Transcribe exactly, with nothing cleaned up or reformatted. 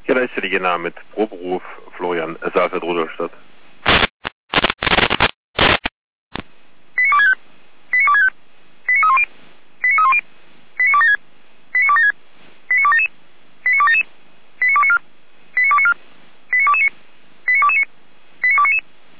Ja, da ist ja die Jena mit Proberuf Florian Saalfeld-Rudolstadt.